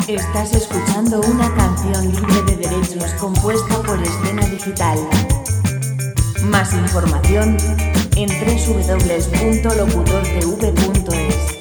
Estás escuchando una canción libre de derechos compuesta por Escena Digital. Más información en www.locutortv.es.